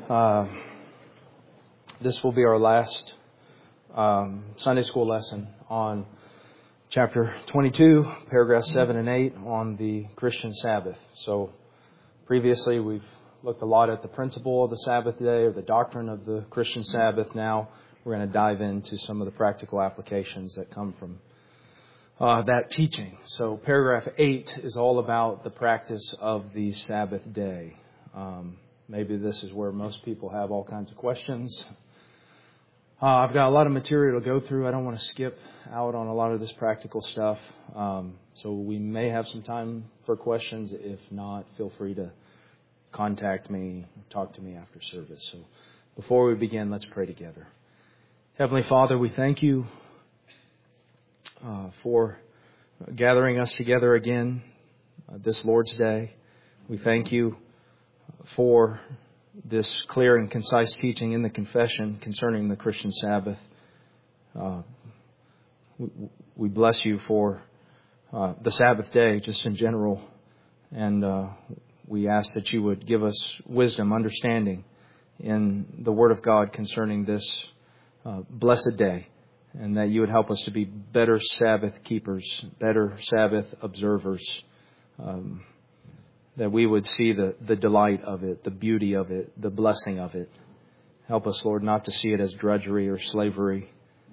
This will be our last Sunday school lesson on chapter 22, paragraphs 7 and 8 on the Christian Sabbath. So previously we've looked a lot at the principle of the Sabbath day or the doctrine of the Christian Sabbath. Now we're going to dive into some of the practical applications that come from that teaching. So paragraph 8 is all about the practice of the Sabbath day. Maybe this is where most people have all kinds of questions. I've got a lot of material to go through. I don't want to skip out on a lot of this practical stuff. So we may have some time for questions. If not, feel free to contact me, talk to me after service. So before we begin, let's pray together. Heavenly Father, we thank you for gathering us together again this Lord's Day. We thank you for this clear and concise teaching in the confession concerning the Christian Sabbath. We bless you for the Sabbath day just in general. And we ask that you would give us wisdom, understanding in the Word of God concerning this blessed day. And that you would help us to be better Sabbath keepers, better Sabbath observers. That we would see the delight of it, the beauty of it, the blessing of it. Help us, Lord, not to see it as drudgery or slavery.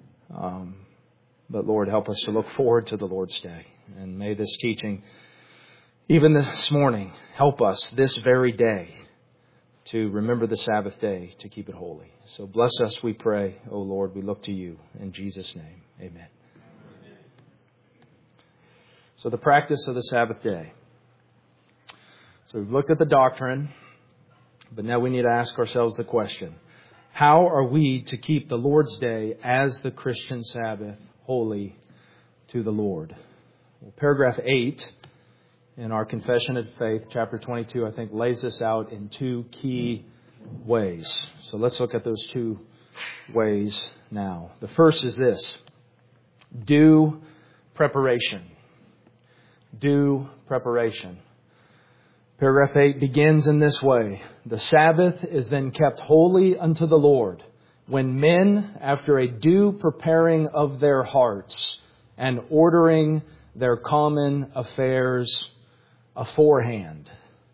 But, Lord, help us to look forward to the Lord's day. And may this teaching, even this morning, help us this very day to remember the Sabbath day, to keep it holy. So bless us, we pray. O Lord, we look to you. In Jesus' name, amen. So the practice of the Sabbath day. So we've looked at the doctrine, but now we need to ask ourselves the question, how are we to keep the Lord's Day as the Christian Sabbath holy to the Lord? Well, paragraph 8 in our Confession of Faith, chapter 22, I think lays this out in two key ways. So let's look at those two ways now. The first is this: due preparation. Due preparation. Paragraph 8 begins in this way. The Sabbath is then kept holy unto the Lord, when men, after a due preparing of their hearts and ordering their common affairs aforehand.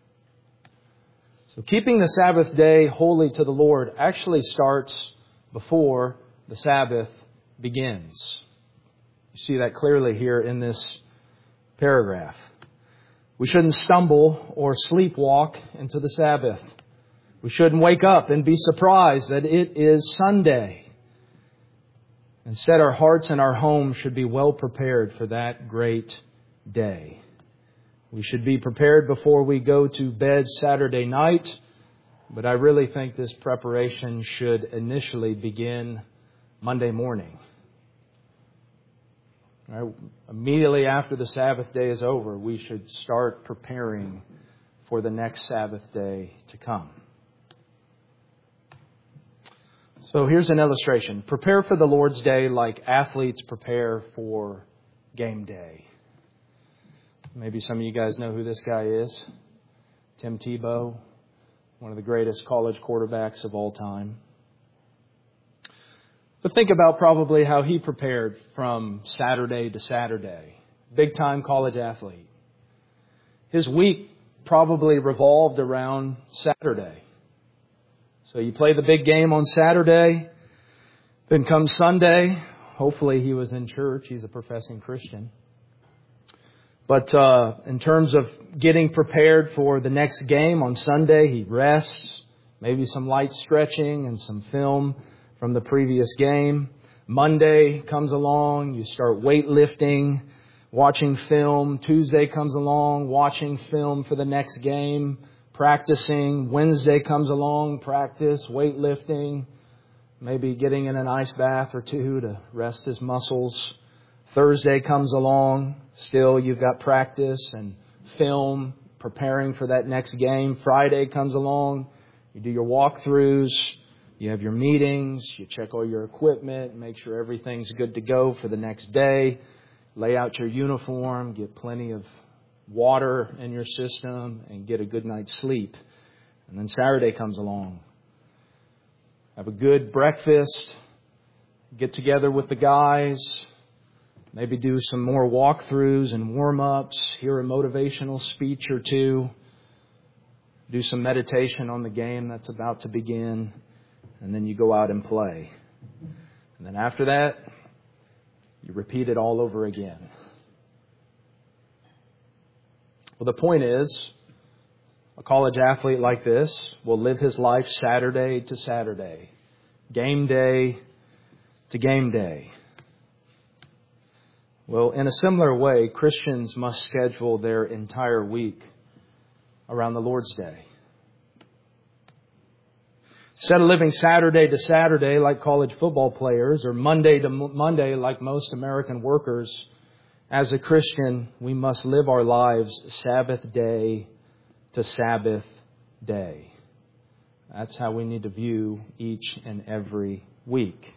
So keeping the Sabbath day holy to the Lord actually starts before the Sabbath begins. You see that clearly here in this paragraph. We shouldn't stumble or sleepwalk into the Sabbath. We shouldn't wake up and be surprised that it is Sunday. Instead, our hearts and our homes should be well prepared for that great day. We should be prepared before we go to bed Saturday night, but I really think this preparation should initially begin Monday morning. Right? Immediately after the Sabbath day is over, we should start preparing for the next Sabbath day to come. So here's an illustration. Prepare for the Lord's Day like athletes prepare for game day. Maybe some of you guys know who this guy is. Tim Tebow, one of the greatest college quarterbacks of all time. But think about probably how he prepared from Saturday to Saturday. Big time college athlete. His week probably revolved around Saturday. So you play the big game on Saturday. Then comes Sunday. Hopefully he was in church. He's a professing Christian. But in terms of getting prepared for the next game on Sunday, he rests. Maybe some light stretching and some film from the previous game. Monday comes along, you start weightlifting, watching film. Tuesday comes along, watching film for the next game, practicing. Wednesday comes along, practice, weightlifting, maybe getting in an ice bath or two to rest his muscles. Thursday comes along, still you've got practice and film, preparing for that next game. Friday comes along, you do your walkthroughs. You have your meetings, you check all your equipment, make sure everything's good to go for the next day. Lay out your uniform, get plenty of water in your system, and get a good night's sleep. And then Saturday comes along. have a good breakfast, get together with the guys, maybe do some more walkthroughs and warm-ups, hear a motivational speech or two, do some meditation on the game that's about to begin, and then you go out and play. And then after that, you repeat it all over again. Well, the point is, a college athlete like this will live his life Saturday to Saturday, game day to game day. Well, in a similar way, Christians must schedule their entire week around the Lord's Day. Instead of living Saturday to Saturday like college football players or Monday to Monday like most American workers, as a Christian, we must live our lives Sabbath day to Sabbath day. That's how we need to view each and every week.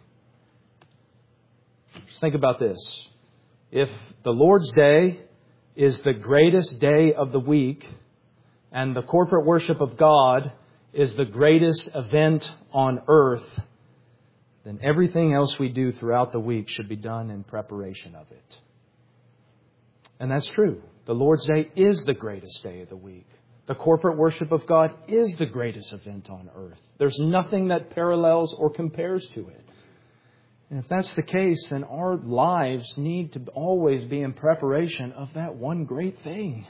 Just think about this. If the Lord's Day is the greatest day of the week and the corporate worship of God is the greatest event on earth, then everything else we do throughout the week should be done in preparation of it. And that's true. The Lord's Day is the greatest day of the week. The corporate worship of God is the greatest event on earth. There's nothing that parallels or compares to it. And if that's the case, then our lives need to always be in preparation of that one great thing.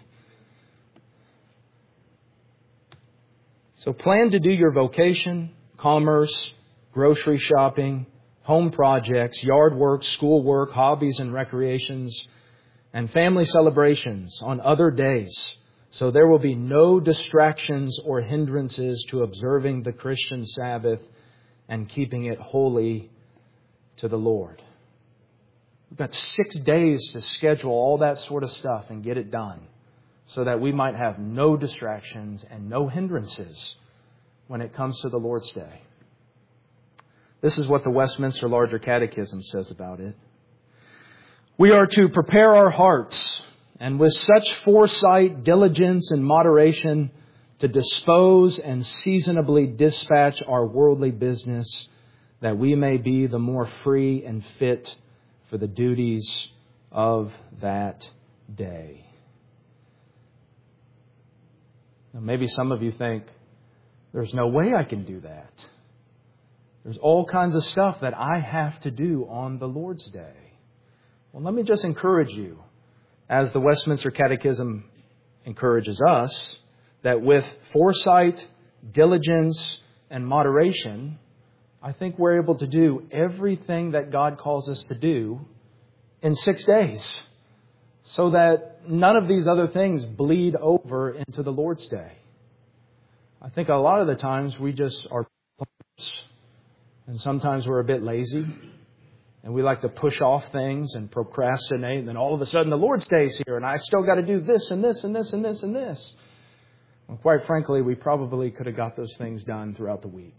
So plan to do your vocation, commerce, grocery shopping, home projects, yard work, school work, hobbies and recreations, and family celebrations on other days. So there will be no distractions or hindrances to observing the Christian Sabbath and keeping it holy to the Lord. We've got 6 days to schedule all that sort of stuff and get it done so that we might have no distractions and no hindrances when it comes to the Lord's Day. This is what the Westminster Larger Catechism says about it. We are to prepare our hearts and with such foresight, diligence, and moderation to dispose and seasonably dispatch our worldly business that we may be the more free and fit for the duties of that day. Now, maybe some of you think, there's no way I can do that. There's all kinds of stuff that I have to do on the Lord's Day. Well, let me just encourage you, as the Westminster Catechism encourages us, that with foresight, diligence, and moderation, I think we're able to do everything that God calls us to do in 6 days so that none of these other things bleed over into the Lord's Day. I think a lot of the times we just are and sometimes we're a bit lazy and we like to push off things and procrastinate, and then all of a sudden the Lord's Day is here and I still got to do this and this and this and this and this. Well, quite frankly, we probably could have got those things done throughout the week.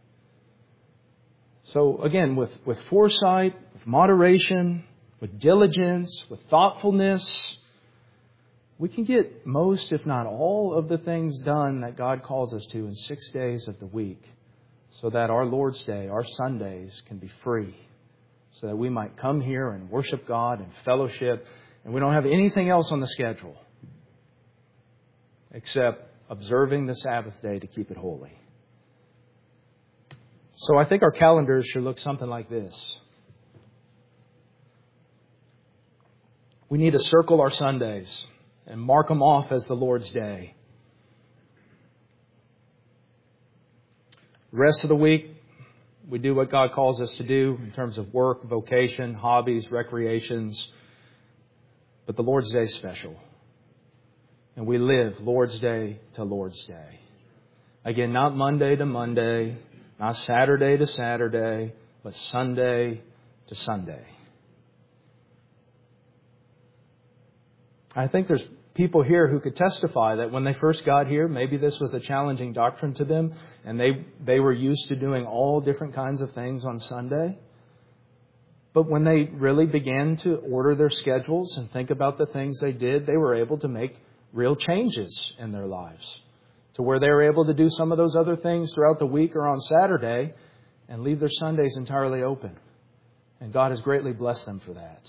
So again, with foresight, with moderation, with diligence, with thoughtfulness, we can get most, if not all, of the things done that God calls us to in 6 days of the week so that our Lord's Day, our Sundays, can be free so that we might come here and worship God and fellowship, and we don't have anything else on the schedule except observing the Sabbath day to keep it holy. So I think our calendars should look something like this. We need to circle our Sundays and mark them off as the Lord's Day. The rest of the week, we do what God calls us to do in terms of work, vocation, hobbies, recreations. But the Lord's Day is special. And we live Lord's Day to Lord's Day. Again, not Monday to Monday, not Saturday to Saturday, but Sunday to Sunday. I think there's people here who could testify that when they first got here, maybe this was a challenging doctrine to them, and they were used to doing all different kinds of things on Sunday. But when they really began to order their schedules and think about the things they did, they were able to make real changes in their lives to where they were able to do some of those other things throughout the week or on Saturday and leave their Sundays entirely open. And God has greatly blessed them for that.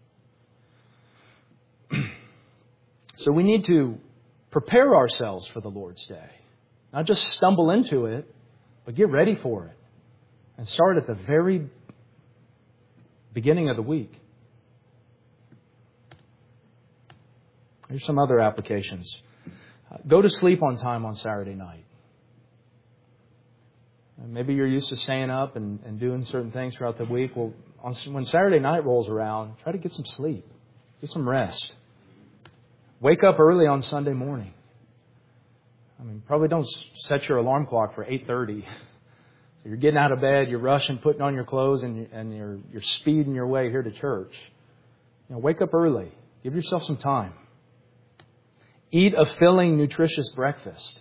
So we need to prepare ourselves for the Lord's Day. Not just stumble into it, but get ready for it. And start at the very beginning of the week. Here's some other applications. Go to sleep on time on Saturday night. Maybe you're used to staying up and doing certain things throughout the week. Well, when Saturday night rolls around, try to get some sleep. Get some rest. Wake up early on Sunday morning. Probably don't set your alarm clock for 8:30. So you're getting out of bed, you're rushing, putting on your clothes, and you're speeding your way here to church. Wake up early. Give yourself some time. Eat a filling, nutritious breakfast.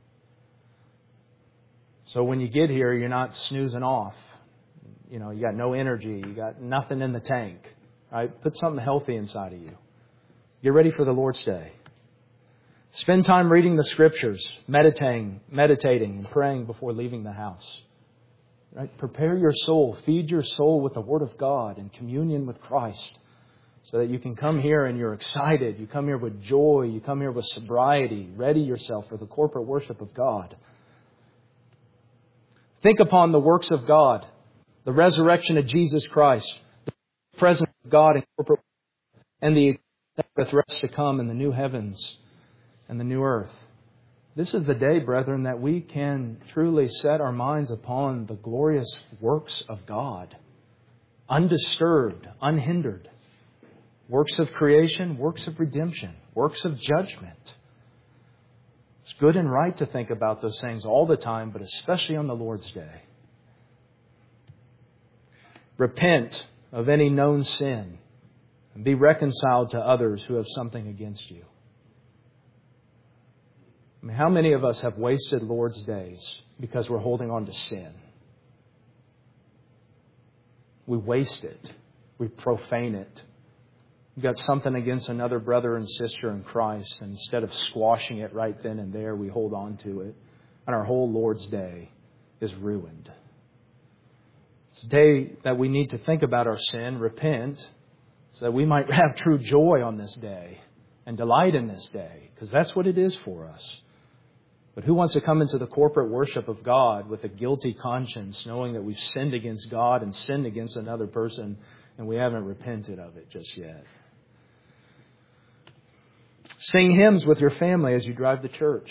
So when you get here, you're not snoozing off. You got no energy. You got nothing in the tank. Right? Put something healthy inside of you. Get ready for the Lord's Day. Spend time reading the Scriptures, meditating and praying before leaving the house. Right? Prepare your soul. Feed your soul with the Word of God and communion with Christ so that you can come here and you're excited. You come here with joy. You come here with sobriety. Ready yourself for the corporate worship of God. Think upon the works of God, the resurrection of Jesus Christ, the presence of God in corporate worship, and the rest to come in the new heavens and the new earth. This is the day, brethren, that we can truly set our minds upon the glorious works of God, undisturbed, unhindered. Works of creation, works of redemption, works of judgment. It's good and right to think about those things all the time, but especially on the Lord's Day. Repent of any known sin and be reconciled to others who have something against you. How many of us have wasted Lord's days because we're holding on to sin? We waste it. We profane it. We've got something against another brother and sister in Christ, and instead of squashing it right then and there, we hold on to it. And our whole Lord's Day is ruined. It's a day that we need to think about our sin, repent, so that we might have true joy on this day and delight in this day, because that's what it is for us. But who wants to come into the corporate worship of God with a guilty conscience, knowing that we've sinned against God and sinned against another person, and we haven't repented of it just yet? Sing hymns with your family as you drive to church.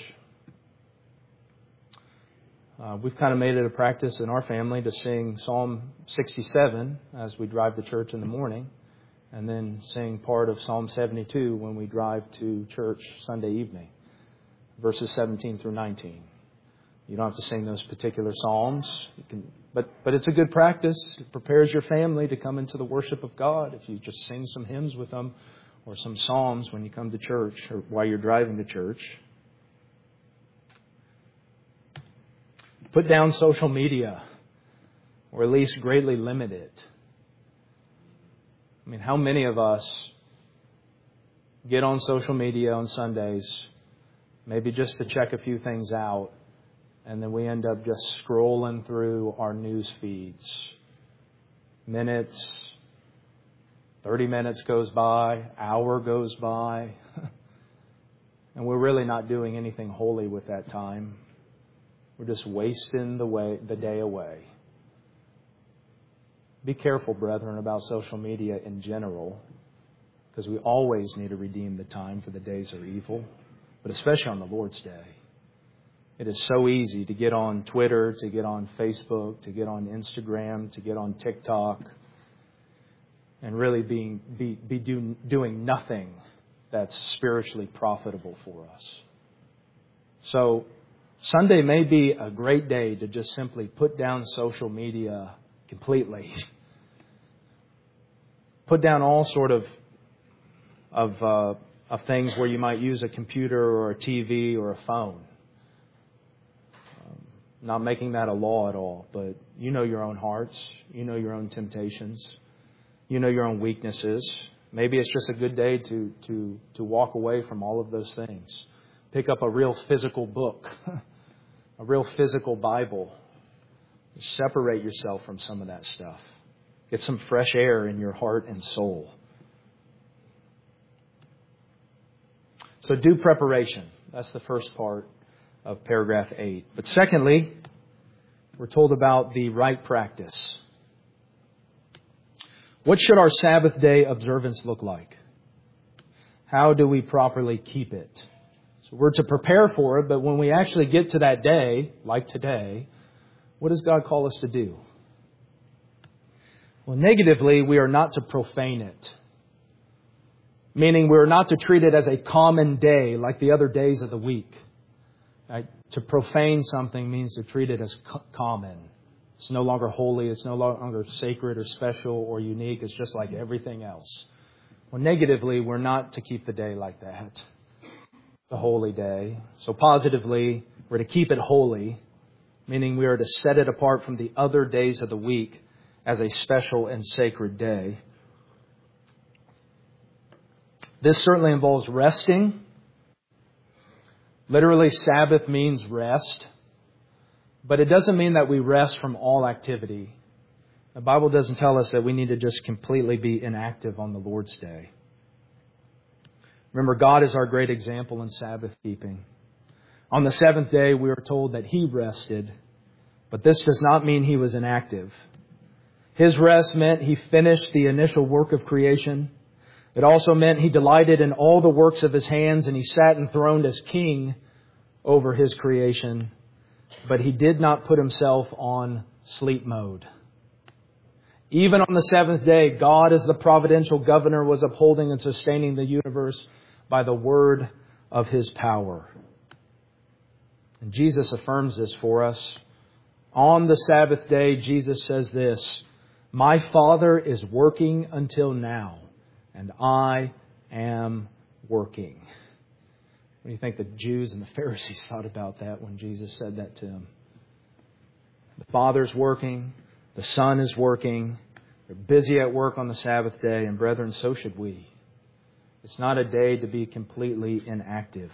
We've kind of made it a practice in our family to sing Psalm 67 as we drive to church in the morning, and then sing part of Psalm 72 when we drive to church Sunday evening, verses 17 through 19. You don't have to sing those particular psalms, but it's a good practice. It prepares your family to come into the worship of God if you just sing some hymns with them or some psalms when you come to church or while you're driving to church. Put down social media, or at least greatly limit it. How many of us get on social media on Sundays, maybe just to check a few things out, and then we end up just scrolling through our news feeds? Minutes, 30 minutes goes by, hour goes by, and we're really not doing anything holy with that time. We're just wasting the day away. Be careful, brethren, about social media in general, because we always need to redeem the time, for the days are evil, but especially on the Lord's Day. It is so easy to get on Twitter, to get on Facebook, to get on Instagram, to get on TikTok, and really be doing nothing that's spiritually profitable for us. So Sunday may be a great day to just simply put down social media completely. Put down all sort of things where you might use a computer or a TV or a phone. Not making that a law at all, but you know your own hearts. You know your own temptations. You know your own weaknesses. Maybe it's just a good day to walk away from all of those things. Pick up a real physical book, a real physical Bible, Separate yourself from some of that stuff. Get some fresh air in your heart and soul. So do preparation. That's the first part of paragraph 8. But secondly, we're told about the right practice. What should our Sabbath day observance look like? How do we properly keep it? So we're to prepare for it, but when we actually get to that day, like today, what does God call us to do? Well, negatively, we are not to profane it. Meaning we are not to treat it as a common day like the other days of the week. Right? To profane something means to treat it as common. It's no longer holy. It's no longer sacred or special or unique. It's just like everything else. Well, negatively, we're not to keep the day like that. The holy day. So positively, we're to keep it holy. Meaning we are to set it apart from the other days of the week as a special and sacred day. This certainly involves resting. Literally, Sabbath means rest. But it doesn't mean that we rest from all activity. The Bible doesn't tell us that we need to just completely be inactive on the Lord's Day. Remember, God is our great example in Sabbath keeping. On the seventh day, we are told that He rested. But this does not mean He was inactive. His rest meant He finished the initial work of creation. It also meant He delighted in all the works of His hands, and He sat enthroned as King over His creation. But He did not put Himself on sleep mode. Even on the seventh day, God as the providential governor was upholding and sustaining the universe by the word of His power. And Jesus affirms this for us. On the Sabbath day, Jesus says this, "My Father is working until now, and I am working." What do you think the Jews and the Pharisees thought about that when Jesus said that to them? The Father's working. The Son is working. They're busy at work on the Sabbath day. And brethren, so should we. It's not a day to be completely inactive.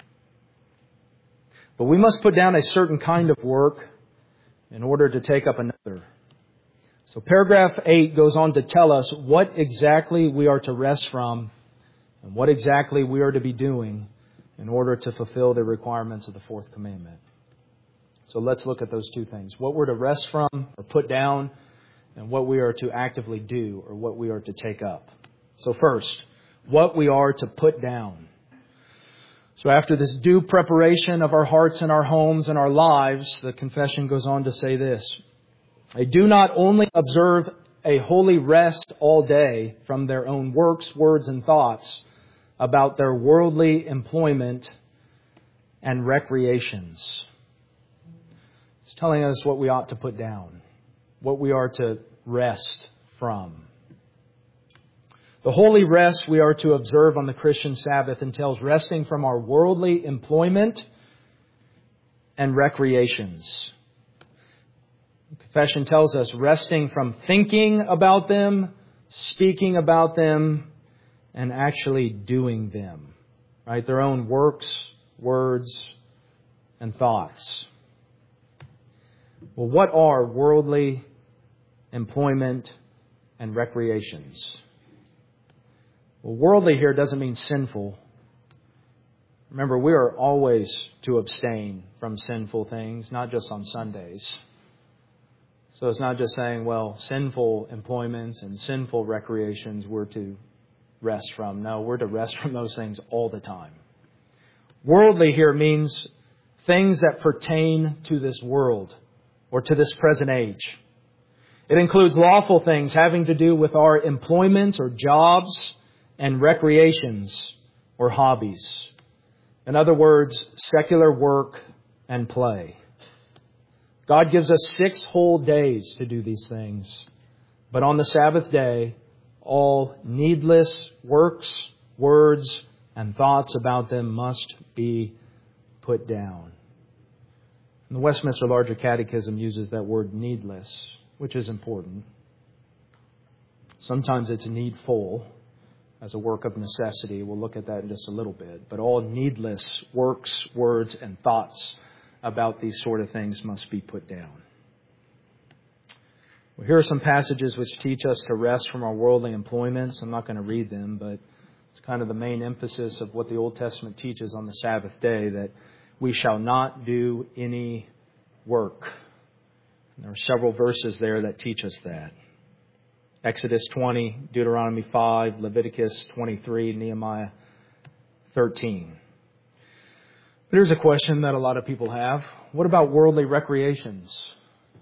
But we must put down a certain kind of work in order to take up another. So paragraph 8 goes on to tell us what exactly we are to rest from and what exactly we are to be doing in order to fulfill the requirements of the fourth commandment. So let's look at those two things. What we're to rest from or put down and what we are to actively do or what we are to take up. So first, what we are to put down. So after this due preparation of our hearts and our homes and our lives, the confession goes on to say this. They do not only observe a holy rest all day from their own works, words, and thoughts about their worldly employment and recreations. It's telling us what we ought to put down, what we are to rest from. The holy rest we are to observe on the Christian Sabbath entails resting from our worldly employment and recreations. Confession tells us resting from thinking about them, speaking about them, and actually doing them. Right? Their own works, words, and thoughts. Well, what are worldly employment and recreations? Well, worldly here doesn't mean sinful. Remember, we are always to abstain from sinful things, not just on Sundays. So it's not just saying, well, sinful employments and sinful recreations we're to rest from. No, we're to rest from those things all the time. Worldly here means things that pertain to this world or to this present age. It includes lawful things having to do with our employments or jobs and recreations or hobbies. In other words, secular work and play. God gives us 6 whole days to do these things. But on the Sabbath day, all needless works, words, and thoughts about them must be put down. And the Westminster Larger Catechism uses that word needless, which is important. Sometimes it's needful as a work of necessity. We'll look at that in just a little bit. But all needless works, words, and thoughts about these sort of things must be put down. Well, here are some passages which teach us to rest from our worldly employments. I'm not going to read them, but it's kind of the main emphasis of what the Old Testament teaches on the Sabbath day, that we shall not do any work. And there are several verses there that teach us that. Exodus 20, Deuteronomy 5, Leviticus 23, Nehemiah 13. But here's a question that a lot of people have. What about worldly recreations?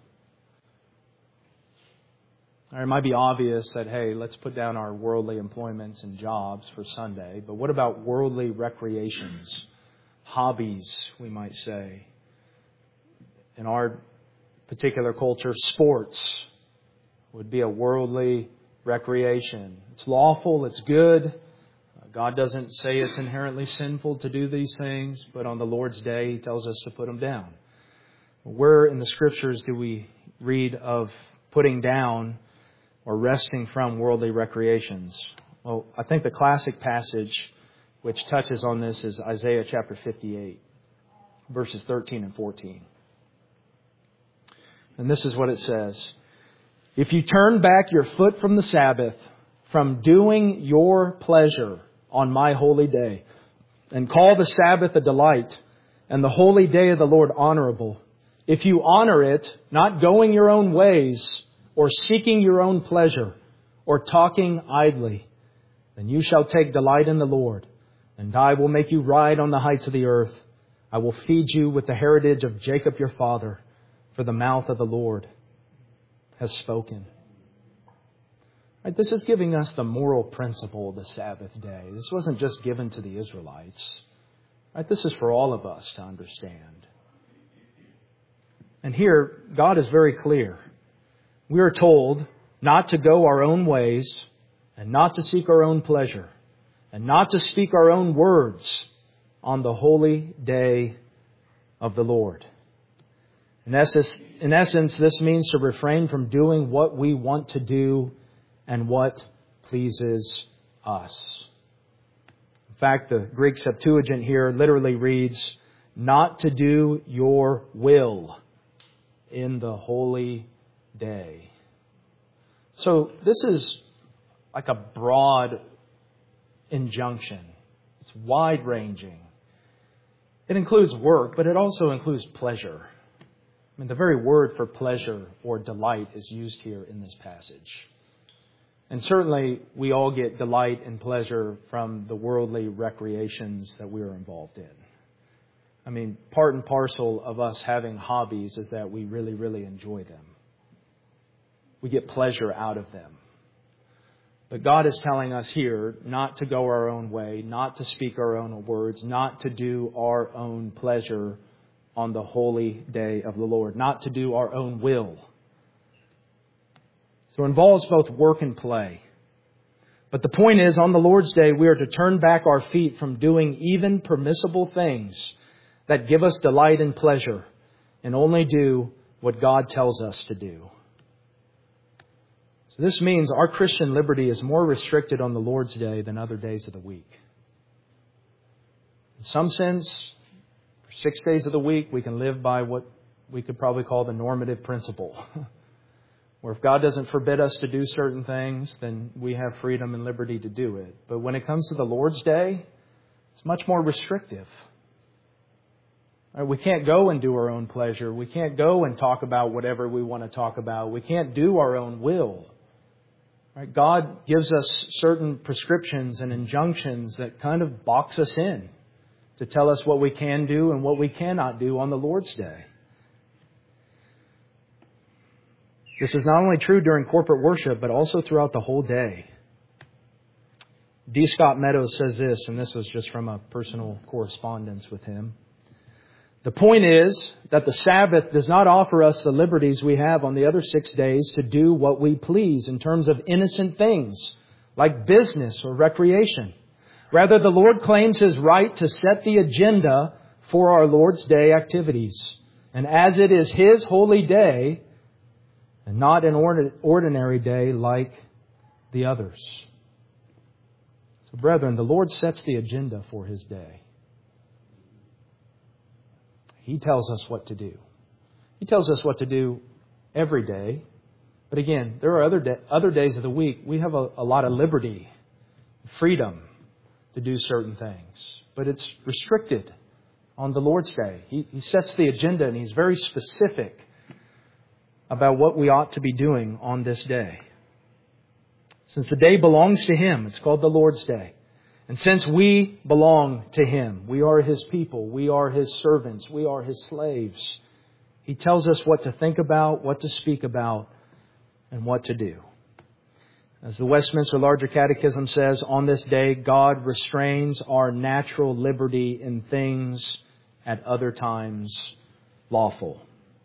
It might be obvious that, hey, let's put down our worldly employments and jobs for Sunday. But what about worldly recreations? Hobbies, we might say. In our particular culture, sports would be a worldly recreation. It's lawful, it's good. God doesn't say it's inherently sinful to do these things, but on the Lord's day, He tells us to put them down. Where in the Scriptures do we read of putting down or resting from worldly recreations? Well, I think the classic passage which touches on this is Isaiah chapter 58, verses 13 and 14. And this is what it says. If you turn back your foot from the Sabbath, from doing your pleasure on my holy day, and call the Sabbath a delight, and the holy day of the Lord honorable, if you honor it, not going your own ways, or seeking your own pleasure, or talking idly, then you shall take delight in the Lord, and I will make you ride on the heights of the earth. I will feed you with the heritage of Jacob your father, for the mouth of the Lord has spoken. Right, this is giving us the moral principle of the Sabbath day. This wasn't just given to the Israelites. Right, this is for all of us to understand. And here, God is very clear. We are told not to go our own ways, and not to seek our own pleasure, and not to speak our own words on the holy day of the Lord. In essence, this means to refrain from doing what we want to do and what pleases us. In fact, the Greek Septuagint here literally reads, not to do your will in the holy day. So this is like a broad injunction. It's wide-ranging. It includes work, but it also includes pleasure. I mean, the very word for pleasure or delight is used here in this passage. And certainly we all get delight and pleasure from the worldly recreations that we are involved in. I mean, part and parcel of us having hobbies is that we really, really enjoy them. We get pleasure out of them. But God is telling us here not to go our own way, not to speak our own words, not to do our own pleasure on the holy day of the Lord, not to do our own will. So it involves both work and play. But the point is, on the Lord's day, we are to turn back our feet from doing even permissible things that give us delight and pleasure, and only do what God tells us to do. So this means our Christian liberty is more restricted on the Lord's day than other days of the week. In some sense, for 6 days of the week, we can live by what we could probably call the normative principle. Where if God doesn't forbid us to do certain things, then we have freedom and liberty to do it. But when it comes to the Lord's day, it's much more restrictive. We can't go and do our own pleasure. We can't go and talk about whatever we want to talk about. We can't do our own will. Right? God gives us certain prescriptions and injunctions that kind of box us in to tell us what we can do and what we cannot do on the Lord's day. This is not only true during corporate worship, but also throughout the whole day. D. Scott Meadows says this, and this was just from a personal correspondence with him. The point is that the Sabbath does not offer us the liberties we have on the other 6 days to do what we please in terms of innocent things like business or recreation. Rather, the Lord claims His right to set the agenda for our Lord's Day activities. And as it is His holy day, and not an ordinary day like the others. So, brethren, the Lord sets the agenda for His day. He tells us what to do. He tells us what to do every day, But again, there are other days of the week we have a lot of liberty, freedom to do certain things. But it's restricted on the Lord's Day. He sets the agenda and He's very specific about what we ought to be doing on this day. Since the day belongs to Him, it's called the Lord's Day. And since we belong to Him, we are His people, we are His servants, we are His slaves, He tells us what to think about, what to speak about, and what to do. As the Westminster Larger Catechism says, on this day, God restrains our natural liberty in things at other times lawful.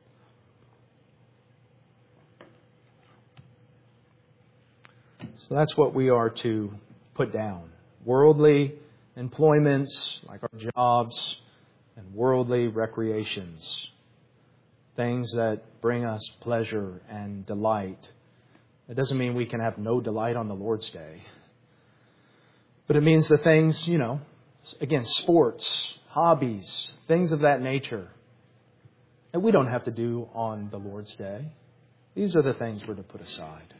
So that's what we are to put down. Worldly employments, like our jobs, and worldly recreations. Things that bring us pleasure and delight. It doesn't mean we can have no delight on the Lord's Day. But it means the things, again, sports, hobbies, things of that nature that we don't have to do on the Lord's Day. These are the things we're to put aside.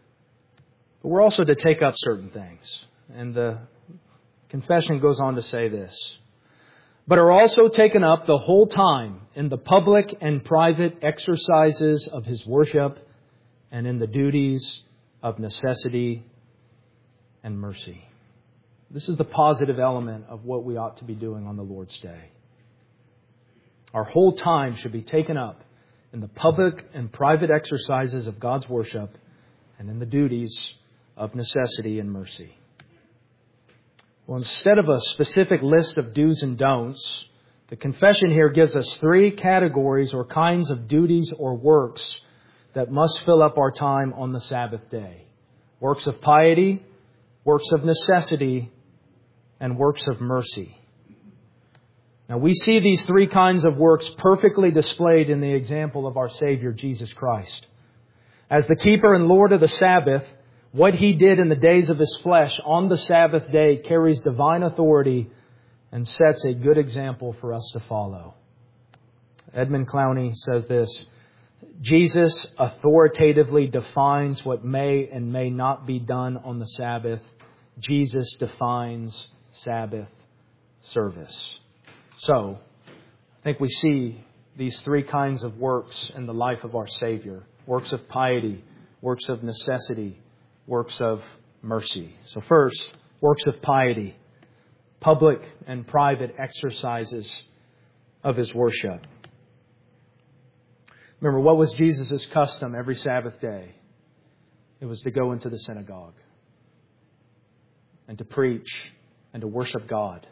But we're also to take up certain things. And the confession goes on to say this. But are also taken up the whole time in the public and private exercises of His worship and in the duties of necessity and mercy. This is the positive element of what we ought to be doing on the Lord's Day. Our whole time should be taken up in the public and private exercises of God's worship and in the duties of necessity and mercy. Well, instead of a specific list of do's and don'ts, the confession here gives us 3 categories or kinds of duties or works that must fill up our time on the Sabbath day. Works of piety, works of necessity, and works of mercy. Now we see these 3 kinds of works perfectly displayed in the example of our Savior, Jesus Christ. As the keeper and Lord of the Sabbath, what He did in the days of His flesh on the Sabbath day carries divine authority and sets a good example for us to follow. Edmund Clowney says this, Jesus authoritatively defines what may and may not be done on the Sabbath. Jesus defines Sabbath service. So, I think we see these 3 kinds of works in the life of our Savior. Works of piety, works of necessity, works of mercy. So first, works of piety. Public and private exercises of His worship. Remember, what was Jesus' custom every Sabbath day? It was to go into the synagogue and to preach and to worship God.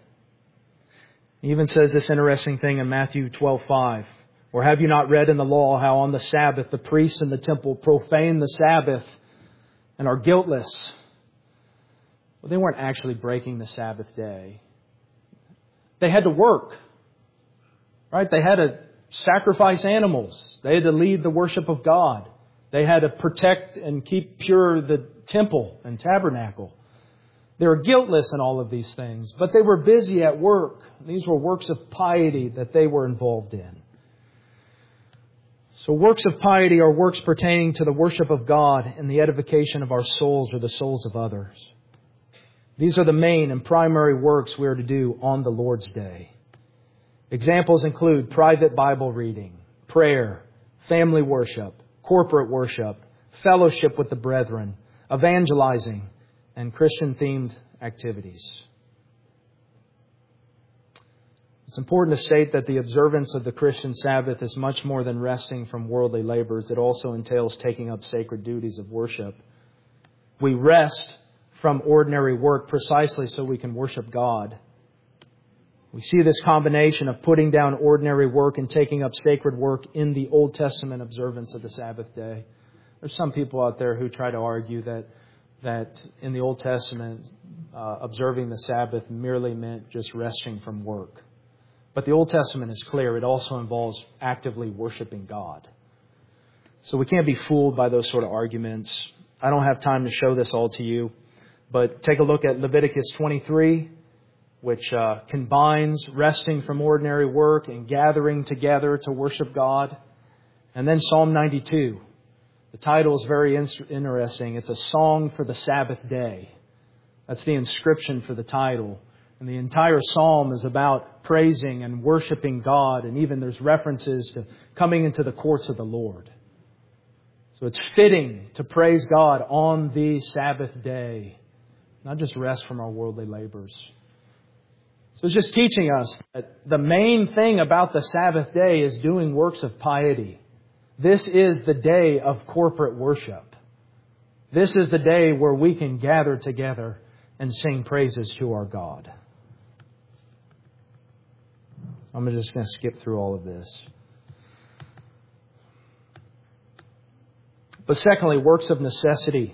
He even says this interesting thing in Matthew 12:5. Or have you not read in the law how on the Sabbath the priests in the temple profane the Sabbath and are guiltless? Well, they weren't actually breaking the Sabbath day. They had to work, right? They had to sacrifice animals. They had to lead the worship of God. They had to protect and keep pure the temple and tabernacle. They were guiltless in all of these things, but they were busy at work. These were works of piety that they were involved in. So works of piety are works pertaining to the worship of God and the edification of our souls or the souls of others. These are the main and primary works we are to do on the Lord's Day. Examples include private Bible reading, prayer, family worship, corporate worship, fellowship with the brethren, evangelizing, and Christian-themed activities. It's important to state that the observance of the Christian Sabbath is much more than resting from worldly labors. It also entails taking up sacred duties of worship. We rest from ordinary work precisely so we can worship God. We see this combination of putting down ordinary work and taking up sacred work in the Old Testament observance of the Sabbath day. There's some people out there who try to argue that in the Old Testament, observing the Sabbath merely meant just resting from work. But the Old Testament is clear. It also involves actively worshiping God. So we can't be fooled by those sort of arguments. I don't have time to show this all to you. But take a look at Leviticus 23, which combines resting from ordinary work and gathering together to worship God. And then Psalm 92. The title is very interesting. It's a song for the Sabbath day. That's the inscription for the title. And the entire psalm is about praising and worshiping God. And even there's references to coming into the courts of the Lord. So it's fitting to praise God on the Sabbath day. Not just rest from our worldly labors. So it's just teaching us that the main thing about the Sabbath day is doing works of piety. This is the day of corporate worship. This is the day where we can gather together and sing praises to our God. I'm just going to skip through all of this. But secondly, works of necessity.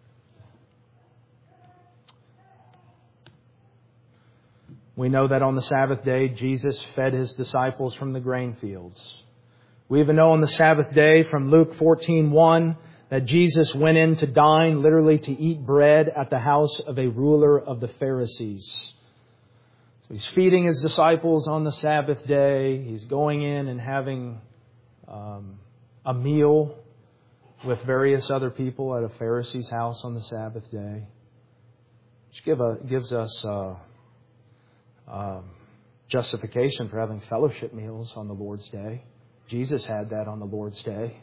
We know that on the Sabbath day, Jesus fed His disciples from the grain fields. We even know on the Sabbath day from Luke 14:1 that Jesus went in to dine, literally to eat bread at the house of a ruler of the Pharisees. So He's feeding His disciples on the Sabbath day. He's going in and having a meal with various other people at a Pharisee's house on the Sabbath day. Which gives us justification for having fellowship meals on the Lord's Day. Jesus had that on the Lord's Day.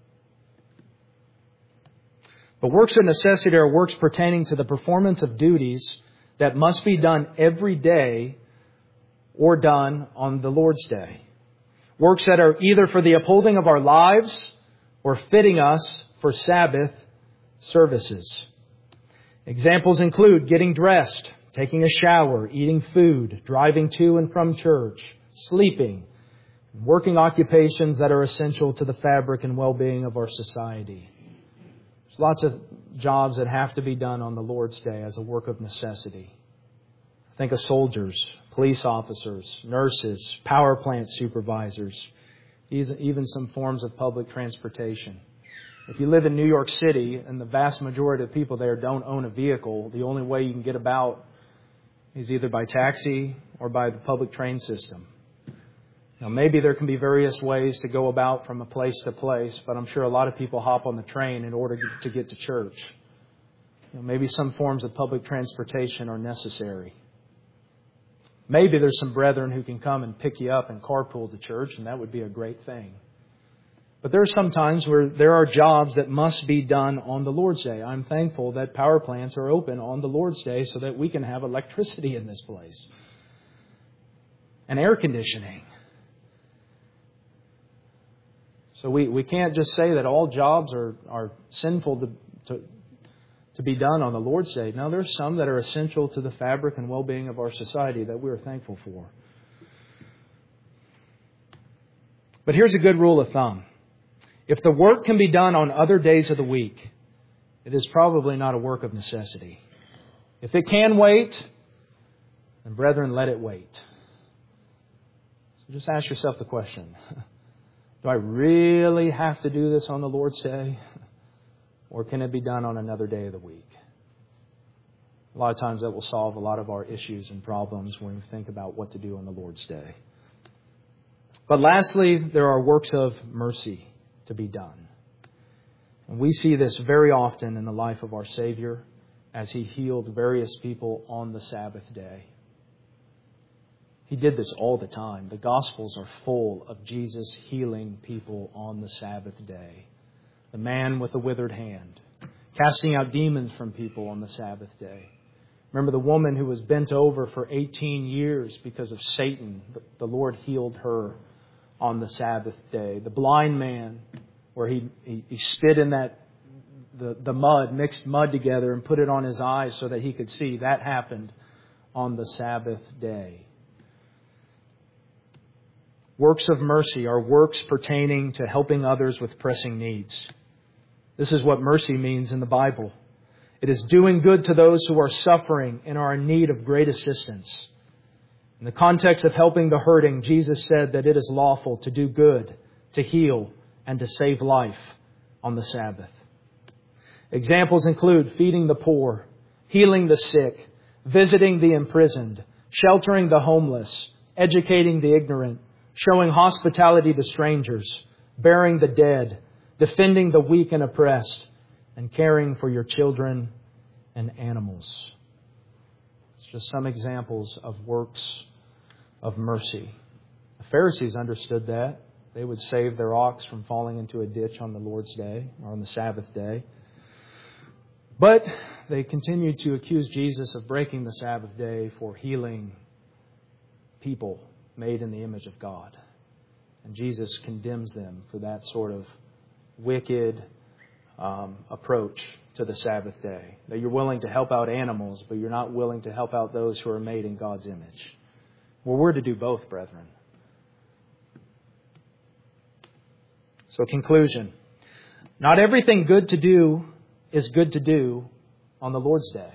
But works of necessity are works pertaining to the performance of duties that must be done every day or done on the Lord's Day. Works that are either for the upholding of our lives or fitting us for Sabbath services. Examples include getting dressed, taking a shower, eating food, driving to and from church, sleeping, working occupations that are essential to the fabric and well-being of our society. There's lots of jobs that have to be done on the Lord's Day as a work of necessity. Think of soldiers, police officers, nurses, power plant supervisors, even some forms of public transportation. If you live in New York City and the vast majority of people there don't own a vehicle, the only way you can get about is either by taxi or by the public train system. Now, maybe there can be various ways to go about from a place to place, but I'm sure a lot of people hop on the train in order to get to church. Maybe some forms of public transportation are necessary. Maybe there's some brethren who can come and pick you up and carpool to church, and that would be a great thing. But there are some times where there are jobs that must be done on the Lord's Day. I'm thankful that power plants are open on the Lord's Day so that we can have electricity in this place. And air conditioning. So we can't just say that all jobs are sinful to be done on the Lord's Day. No, there's some that are essential to the fabric and well-being of our society that we are thankful for. But here's a good rule of thumb. If the work can be done on other days of the week, it is probably not a work of necessity. If it can wait, then brethren, let it wait. So just ask yourself the question, do I really have to do this on the Lord's Day? Or can it be done on another day of the week? A lot of times that will solve a lot of our issues and problems when we think about what to do on the Lord's Day. But lastly, there are works of mercy to be done. And we see this very often in the life of our Savior as He healed various people on the Sabbath day. He did this all the time. The Gospels are full of Jesus healing people on the Sabbath day. The man with the withered hand, casting out demons from people on the Sabbath day. Remember the woman who was bent over for 18 years because of Satan. The Lord healed her on the Sabbath day. The blind man, where he spit in the mud, mixed mud together and put it on his eyes so that he could see. That happened on the Sabbath day. Works of mercy are works pertaining to helping others with pressing needs. This is what mercy means in the Bible. It is doing good to those who are suffering and are in need of great assistance. In the context of helping the hurting, Jesus said that it is lawful to do good, to heal, and to save life on the Sabbath. Examples include feeding the poor, healing the sick, visiting the imprisoned, sheltering the homeless, educating the ignorant, showing hospitality to strangers, burying the dead, defending the weak and oppressed, and caring for your children and animals. It's just some examples of works of mercy. The Pharisees understood that. They would save their ox from falling into a ditch on the Lord's Day or on the Sabbath day. But they continued to accuse Jesus of breaking the Sabbath day for healing people made in the image of God. And Jesus condemns them for that sort of wicked approach to the Sabbath day. That you're willing to help out animals, but you're not willing to help out those who are made in God's image. Well, we're to do both, brethren. So, conclusion. Not everything good to do is good to do on the Lord's Day.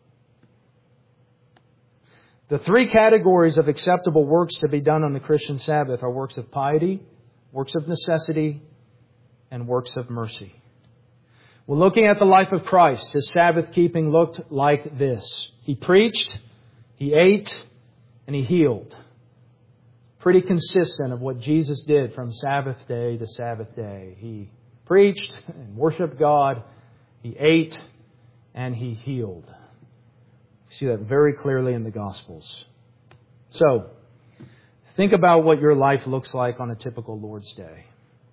The three categories of acceptable works to be done on the Christian Sabbath are works of piety, works of necessity, and works of mercy. Well, looking at the life of Christ, His Sabbath keeping looked like this. He preached, He ate, and He healed. Pretty consistent of what Jesus did from Sabbath day to Sabbath day. He preached and worshiped God. He ate and He healed. You see that very clearly in the Gospels. So, think about what your life looks like on a typical Lord's Day.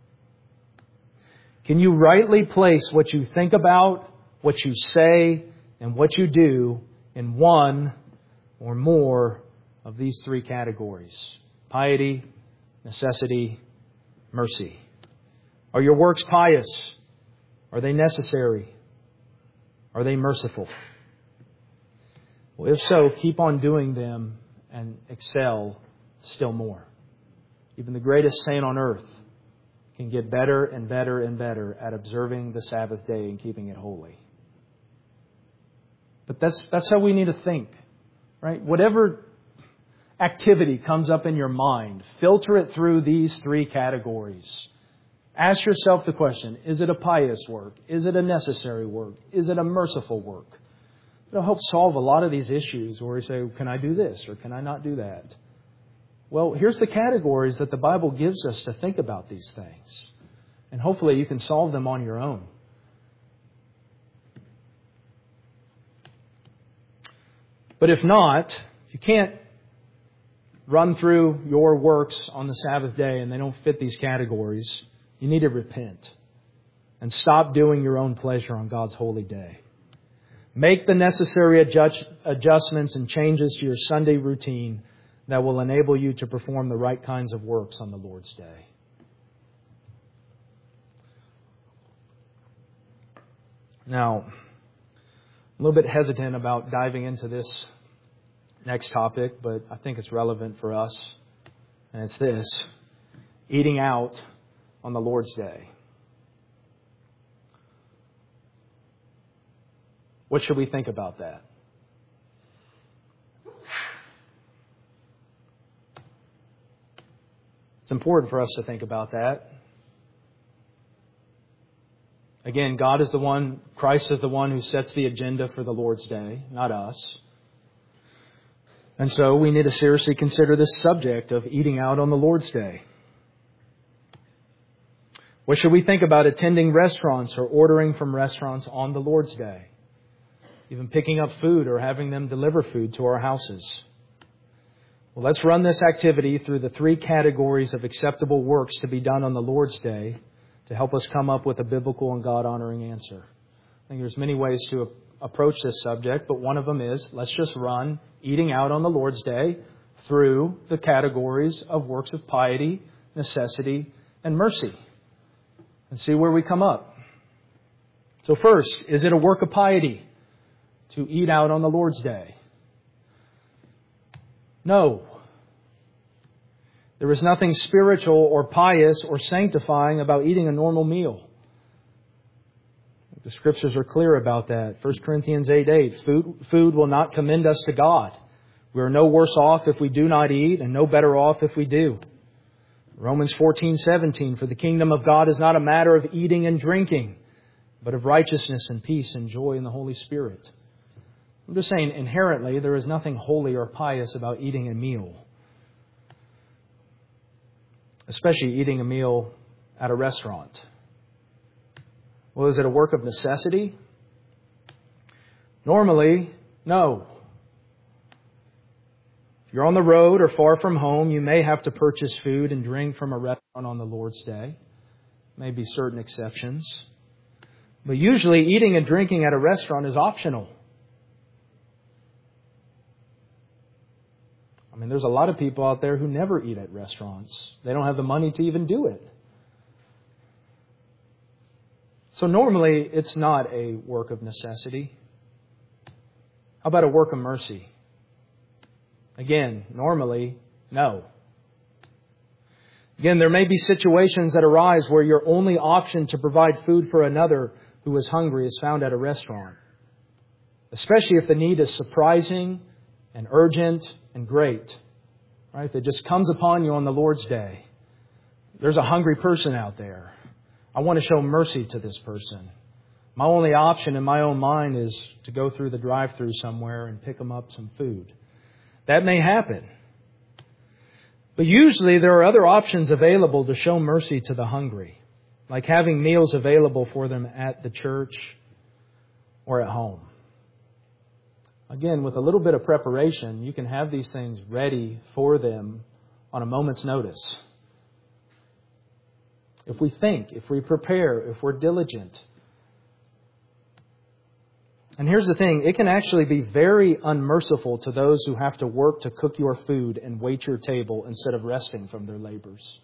Can you rightly place what you think about, what you say, and what you do in one or more of these three categories? Piety, necessity, mercy. Are your works pious? Are they necessary? Are they merciful? Well, if so, keep on doing them and excel still more. Even the greatest saint on earth can get better and better and better at observing the Sabbath day and keeping it holy. But that's how we need to think, right? Whatever activity comes up in your mind, filter it through these three categories. Ask yourself the question, is it a pious work? Is it a necessary work? Is it a merciful work? It'll help solve a lot of these issues where we say, can I do this or can I not do that? Well, here's the categories that the Bible gives us to think about these things. And hopefully you can solve them on your own. But if not, if you can't run through your works on the Sabbath day and they don't fit these categories, you need to repent and stop doing your own pleasure on God's holy day. Make the necessary adjustments and changes to your Sunday routine that will enable you to perform the right kinds of works on the Lord's day. Now, I'm a little bit hesitant about diving into this next topic, but I think it's relevant for us. And it's this: eating out on the Lord's day. What should we think about that? It's important for us to think about that. Again, God is the one, Christ is the one who sets the agenda for the Lord's day, not us. And so we need to seriously consider this subject of eating out on the Lord's day. What should we think about attending restaurants or ordering from restaurants on the Lord's day? Even picking up food or having them deliver food to our houses. Well, let's run this activity through the three categories of acceptable works to be done on the Lord's day to help us come up with a biblical and God-honoring answer. I think there's many ways to approach this subject, but one of them is let's just run eating out on the Lord's day through the categories of works of piety, necessity, and mercy, and see where we come up. So first, is it a work of piety to eat out on the Lord's day? No. There is nothing spiritual or pious or sanctifying about eating a normal meal. The Scriptures are clear about that. 1 Corinthians 8:8. Food will not commend us to God. We are no worse off if we do not eat, and no better off if we do. Romans 14:17. For the kingdom of God is not a matter of eating and drinking, but of righteousness and peace and joy in the Holy Spirit. I'm just saying, inherently, there is nothing holy or pious about eating a meal. Especially eating a meal at a restaurant. Well, is it a work of necessity? Normally, no. If you're on the road or far from home, you may have to purchase food and drink from a restaurant on the Lord's Day. Maybe certain exceptions. But usually eating and drinking at a restaurant is optional. I mean, there's a lot of people out there who never eat at restaurants. They don't have the money to even do it. So normally, it's not a work of necessity. How about a work of mercy? Again, normally, no. Again, there may be situations that arise where your only option to provide food for another who is hungry is found at a restaurant. Especially if the need is surprising and urgent and great. Right? If it just comes upon you on the Lord's Day. There's a hungry person out there. I want to show mercy to this person. My only option in my own mind is to go through the drive-thru somewhere and pick them up some food. That may happen. But usually there are other options available to show mercy to the hungry, like having meals available for them at the church or at home. Again, with a little bit of preparation, you can have these things ready for them on a moment's notice. If we think, if we prepare, if we're diligent. And here's the thing, it can actually be very unmerciful to those who have to work to cook your food and wait your table instead of resting from their labors.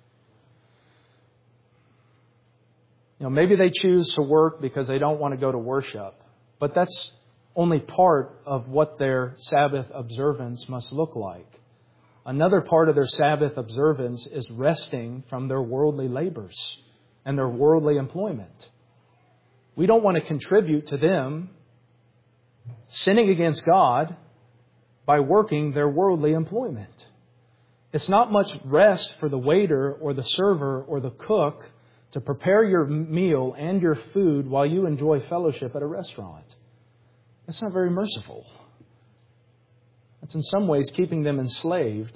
You know, maybe they choose to work because they don't want to go to worship, but that's only part of what their Sabbath observance must look like. Another part of their Sabbath observance is resting from their worldly labors and their worldly employment. We don't want to contribute to them sinning against God by working their worldly employment. It's not much rest for the waiter or the server or the cook to prepare your meal and your food while you enjoy fellowship at a restaurant. That's not very merciful. That's in some ways keeping them enslaved.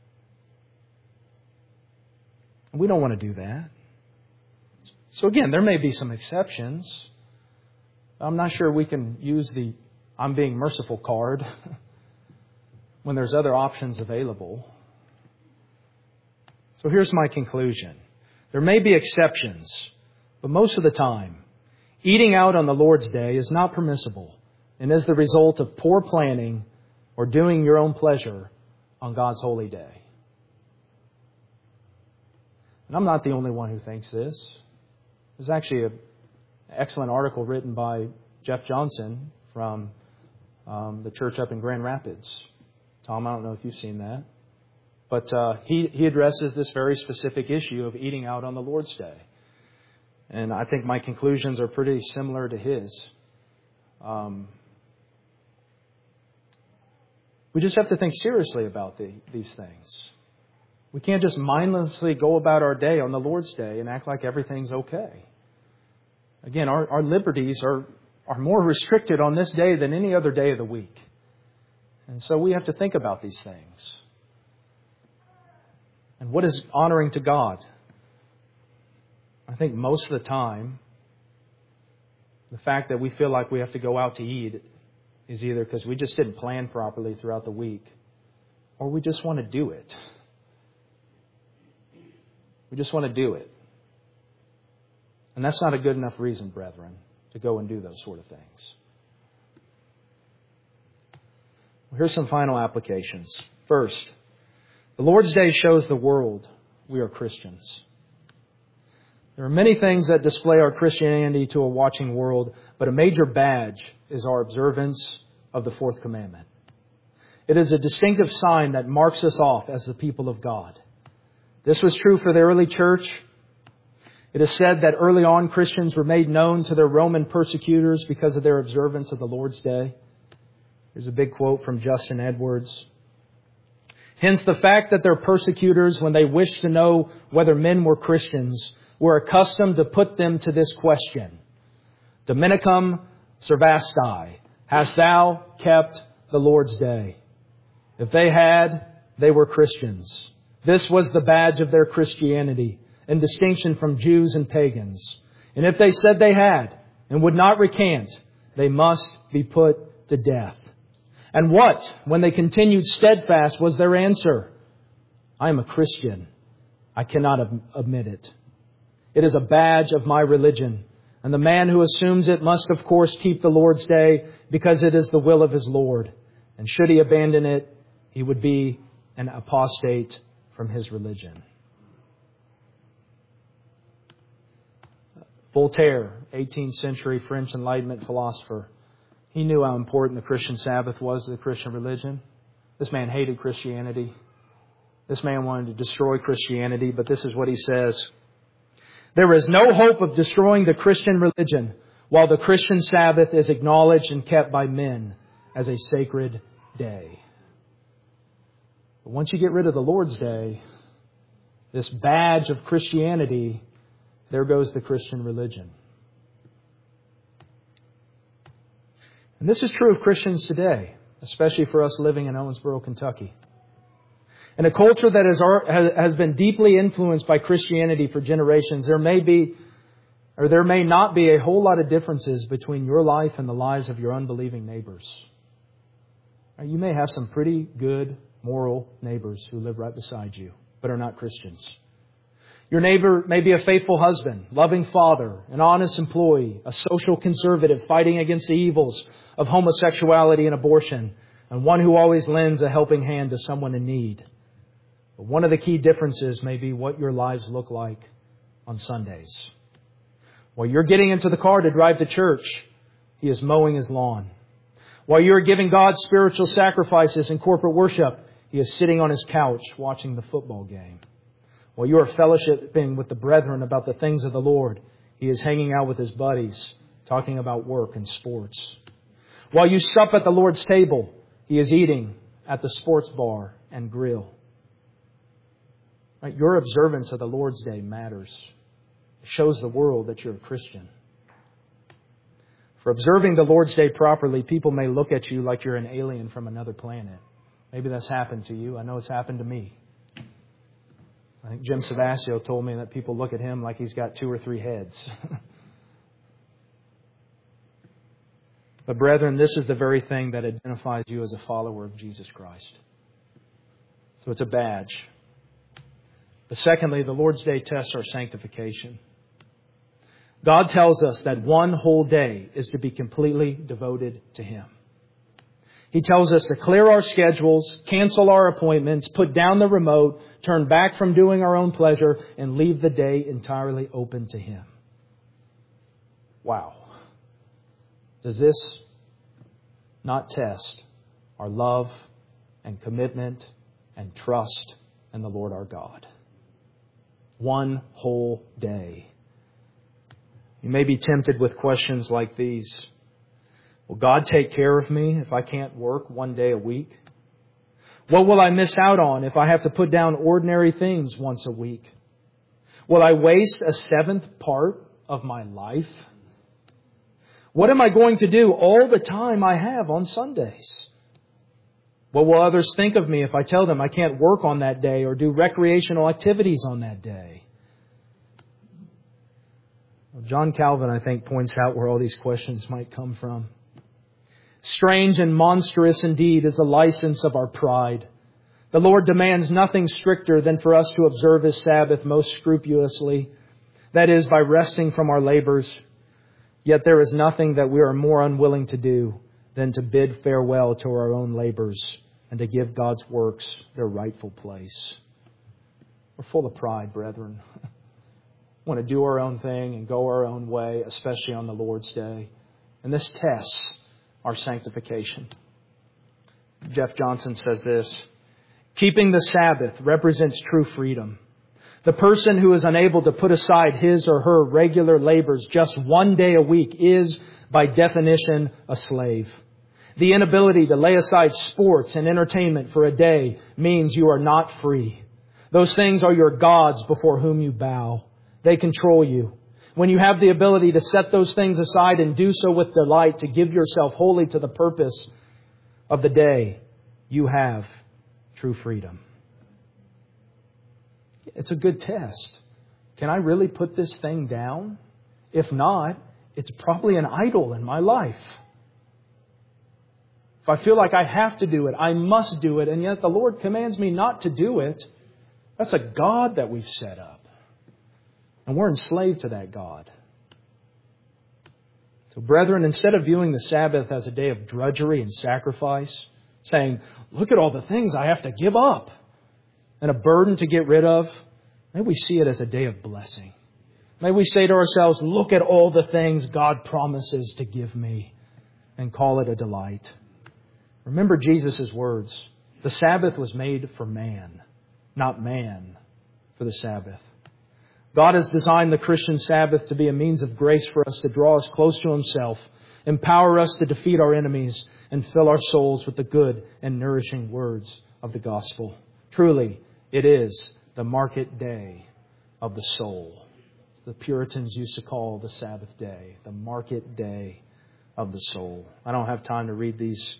And we don't want to do that. So again, there may be some exceptions. I'm not sure we can use the I'm being merciful card when there's other options available. So here's my conclusion. There may be exceptions, but most of the time, eating out on the Lord's Day is not permissible and is the result of poor planning or doing your own pleasure on God's holy day. And I'm not the only one who thinks this. There's actually an excellent article written by Jeff Johnson from the church up in Grand Rapids. Tom, I don't know if you've seen that. But he addresses this very specific issue of eating out on the Lord's Day. And I think my conclusions are pretty similar to his. We just have to think seriously about these things. We can't just mindlessly go about our day on the Lord's Day and act like everything's okay. Again, our liberties are more restricted on this day than any other day of the week. And so we have to think about these things. And what is honoring to God? I think most of the time, the fact that we feel like we have to go out to eat is either because we just didn't plan properly throughout the week, or we just want to do it. We just want to do it. And that's not a good enough reason, brethren, to go and do those sort of things. Well, here's some final applications. First, the Lord's Day shows the world we are Christians. There are many things that display our Christianity to a watching world, but a major badge is our observance of the fourth commandment. It is a distinctive sign that marks us off as the people of God. This was true for the early church. It is said that early on Christians were made known to their Roman persecutors because of their observance of the Lord's Day. Here's a big quote from Justin Edwards. Hence, the fact that their persecutors, when they wished to know whether men were Christians, were accustomed to put them to this question: Dominicum servasti, hast thou kept the Lord's Day? If they had, they were Christians. This was the badge of their Christianity, in distinction from Jews and pagans. And if they said they had and would not recant, they must be put to death. And what, when they continued steadfast, was their answer? I am a Christian. I cannot admit it. It is a badge of my religion. And the man who assumes it must, of course, keep the Lord's Day because it is the will of his Lord. And should he abandon it, he would be an apostate from his religion. Voltaire, 18th century French Enlightenment philosopher, he knew how important the Christian Sabbath was to the Christian religion. This man hated Christianity. This man wanted to destroy Christianity, but this is what he says. There is no hope of destroying the Christian religion while the Christian Sabbath is acknowledged and kept by men as a sacred day. But once you get rid of the Lord's Day, this badge of Christianity, there goes the Christian religion. And this is true of Christians today, especially for us living in Owensboro, Kentucky. In a culture that has been deeply influenced by Christianity for generations, there may not be a whole lot of differences between your life and the lives of your unbelieving neighbors. You may have some pretty good, moral neighbors who live right beside you, but are not Christians. Your neighbor may be a faithful husband, loving father, an honest employee, a social conservative fighting against the evils of homosexuality and abortion, and one who always lends a helping hand to someone in need. But one of the key differences may be what your lives look like on Sundays. While you're getting into the car to drive to church, he is mowing his lawn. While you're giving God spiritual sacrifices in corporate worship, he is sitting on his couch watching the football game. While you are fellowshipping with the brethren about the things of the Lord, he is hanging out with his buddies, talking about work and sports. While you sup at the Lord's table, he is eating at the sports bar and grill. Right? Your observance of the Lord's Day matters. It shows the world that you're a Christian. For observing the Lord's Day properly, people may look at you like you're an alien from another planet. Maybe that's happened to you. I know it's happened to me. I think Jim Savasio told me that people look at him like he's got 2 or 3 heads. But brethren, this is the very thing that identifies you as a follower of Jesus Christ. So it's a badge. But secondly, the Lord's Day tests our sanctification. God tells us that one whole day is to be completely devoted to Him. He tells us to clear our schedules, cancel our appointments, put down the remote, turn back from doing our own pleasure, and leave the day entirely open to Him. Wow. Does this not test our love and commitment and trust in the Lord our God? One whole day. You may be tempted with questions like these. Will God take care of me if I can't work one day a week? What will I miss out on if I have to put down ordinary things once a week? Will I waste a 7th part of my life? What am I going to do all the time I have on Sundays? What will others think of me if I tell them I can't work on that day or do recreational activities on that day? Well, John Calvin, I think, points out where all these questions might come from. Strange and monstrous indeed is the license of our pride. The Lord demands nothing stricter than for us to observe His Sabbath most scrupulously, that is, by resting from our labors. Yet there is nothing that we are more unwilling to do than to bid farewell to our own labors and to give God's works their rightful place. We're full of pride, brethren. We want to do our own thing and go our own way, especially on the Lord's Day. And this tests our sanctification. Jeff Johnson says this: keeping the Sabbath represents true freedom. The person who is unable to put aside his or her regular labors just one day a week is, by definition, a slave. The inability to lay aside sports and entertainment for a day means you are not free. Those things are your gods before whom you bow. They control you. When you have the ability to set those things aside and do so with delight, to give yourself wholly to the purpose of the day, you have true freedom. It's a good test. Can I really put this thing down If not, it's probably an idol in my life. If I feel like I have to do it, I must do it, and yet the Lord commands me not to do it, that's a God that we've set up. And we're enslaved to that God. So, brethren, instead of viewing the Sabbath as a day of drudgery and sacrifice, saying, look at all the things I have to give up and a burden to get rid of, may we see it as a day of blessing. May we say to ourselves, look at all the things God promises to give me, and call it a delight. Remember Jesus' words. The Sabbath was made for man, not man for the Sabbath. God has designed the Christian Sabbath to be a means of grace for us to draw us close to Himself, empower us to defeat our enemies, and fill our souls with the good and nourishing words of the gospel. Truly, it is the market day of the soul. The Puritans used to call the Sabbath day the market day of the soul. I don't have time to read these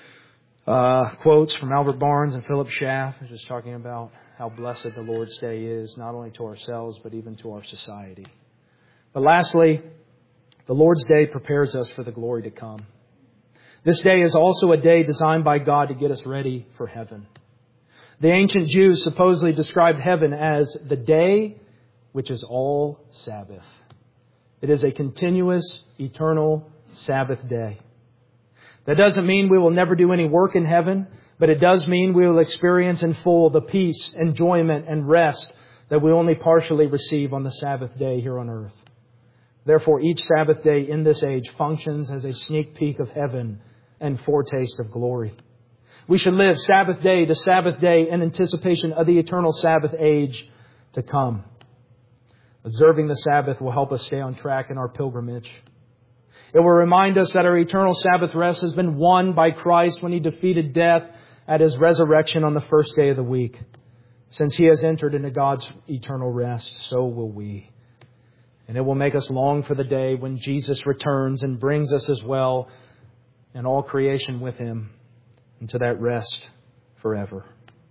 quotes from Albert Barnes and Philip Schaff, just talking about how blessed the Lord's Day is, not only to ourselves, but even to our society. But lastly, the Lord's Day prepares us for the glory to come. This day is also a day designed by God to get us ready for heaven. The ancient Jews supposedly described heaven as the day which is all Sabbath. It is a continuous, eternal Sabbath day. That doesn't mean we will never do any work in heaven, but it does mean we will experience in full the peace, enjoyment, and rest that we only partially receive on the Sabbath day here on earth. Therefore, each Sabbath day in this age functions as a sneak peek of heaven and foretaste of glory. We should live Sabbath day to Sabbath day in anticipation of the eternal Sabbath age to come. Observing the Sabbath will help us stay on track in our pilgrimage. It will remind us that our eternal Sabbath rest has been won by Christ when He defeated death at His resurrection on the first day of the week. Since He has entered into God's eternal rest, so will we. And it will make us long for the day when Jesus returns and brings us as well and all creation with Him into that rest forever.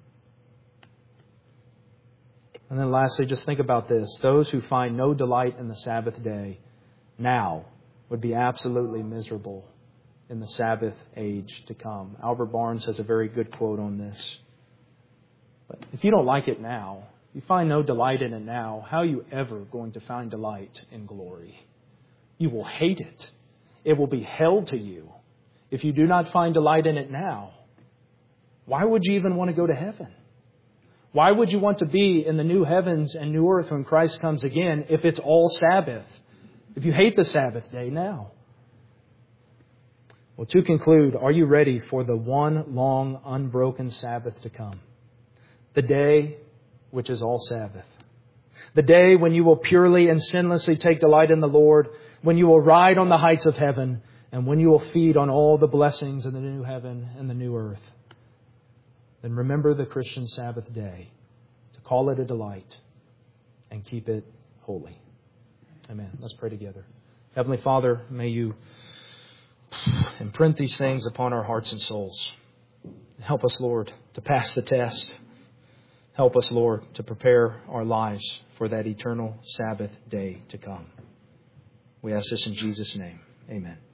And then lastly, just think about this. Those who find no delight in the Sabbath day now would be absolutely miserable in the Sabbath age to come. Albert Barnes has a very good quote on this. But if you don't like it now, you find no delight in it now, how are you ever going to find delight in glory? You will hate it. It will be hell to you if you do not find delight in it now. Why would you even want to go to heaven? Why would you want to be in the new heavens and new earth when Christ comes again if it's all Sabbath? If you hate the Sabbath day now. Well, to conclude, are you ready for the one long, unbroken Sabbath to come? The day which is all Sabbath. The day when you will purely and sinlessly take delight in the Lord, when you will ride on the heights of heaven, and when you will feed on all the blessings in the new heaven and the new earth. Then remember the Christian Sabbath day, to call it a delight and keep it holy. Amen. Let's pray together. Heavenly Father, may You imprint these things upon our hearts and souls. Help us, Lord, to pass the test. Help us, Lord, to prepare our lives for that eternal Sabbath day to come. We ask this in Jesus' name. Amen.